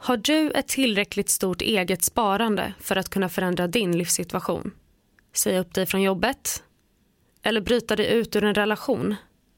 Har du ett tillräckligt stort eget sparande för att kunna förändra din livssituation? Säga upp dig från jobbet? Eller bryta dig ut ur en relation?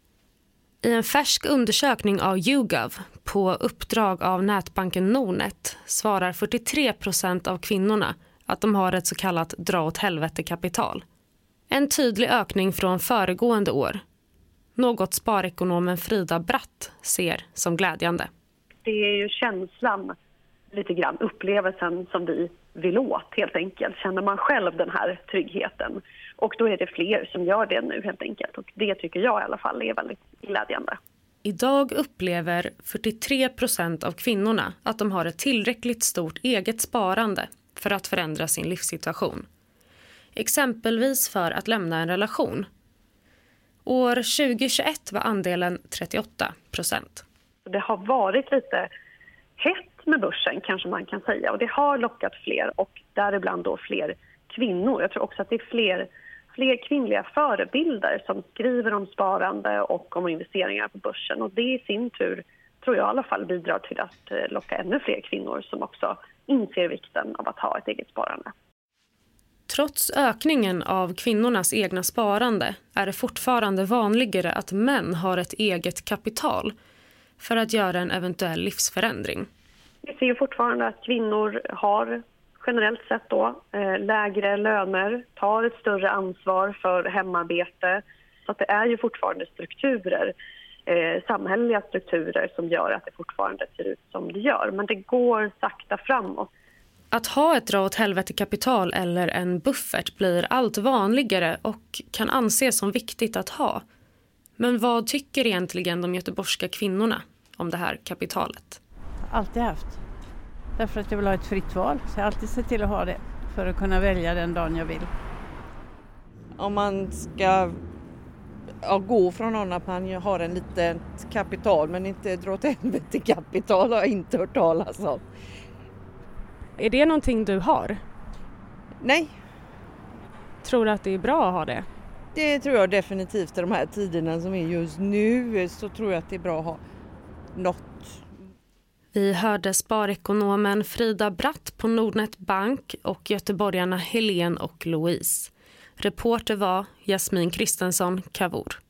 I en färsk undersökning av YouGov på uppdrag av nätbanken Nordnet svarar 43% av kvinnorna att de har ett så kallat dra åt helvete-kapital. En tydlig ökning från föregående år. Något sparekonomen Frida Bratt ser som glädjande. Det är ju känslan, lite grann upplevelsen som vi vill åt helt enkelt. Känner man själv den här tryggheten. Och då är det fler som gör det nu helt enkelt. Och det tycker jag i alla fall är väldigt glädjande. Idag upplever 43% av kvinnorna att de har ett tillräckligt stort eget sparande för att förändra sin livssituation. Exempelvis för att lämna en relation. År 2021 var andelen 38%. Det har varit lite hett med börsen kanske man kan säga. Och det har lockat fler och däribland då fler kvinnor. Jag tror också att det är fler kvinnliga förebilder som skriver om sparande och om investeringar på börsen. Och det i sin tur tror jag i alla fall bidrar till att locka ännu fler kvinnor som också inser vikten av att ha ett eget sparande. Trots ökningen av kvinnornas egna sparande är det fortfarande vanligare att män har ett eget kapital för att göra en eventuell livsförändring. Vi ser ju fortfarande att kvinnor har generellt sett då lägre löner, tar ett större ansvar för hemarbete. Så att det är ju fortfarande strukturer, samhälleliga strukturer som gör att det fortfarande ser ut som det gör. Men det går sakta framåt. Att ha ett dra åt helvete-kapital eller en buffert blir allt vanligare och kan anses som viktigt att ha. Men vad tycker egentligen de göteborgska kvinnorna om det här kapitalet? Alltid haft. Därför att jag vill ha ett fritt val. Så jag har alltid sett till att ha det för att kunna välja den dagen jag vill. Om man ska gå från någon att man har en liten kapital men inte dra åt helvete kapital har jag inte hört talas om. Är det någonting du har? Nej. Tror du att det är bra att ha det? Det tror jag definitivt i de här tiderna som är just nu, så tror jag att det är bra att ha något. Vi hörde sparekonomen Frida Bratt på Nordnet Bank och göteborgarna Helen och Louise. Reporter var Jasmin Kristensson Kavor.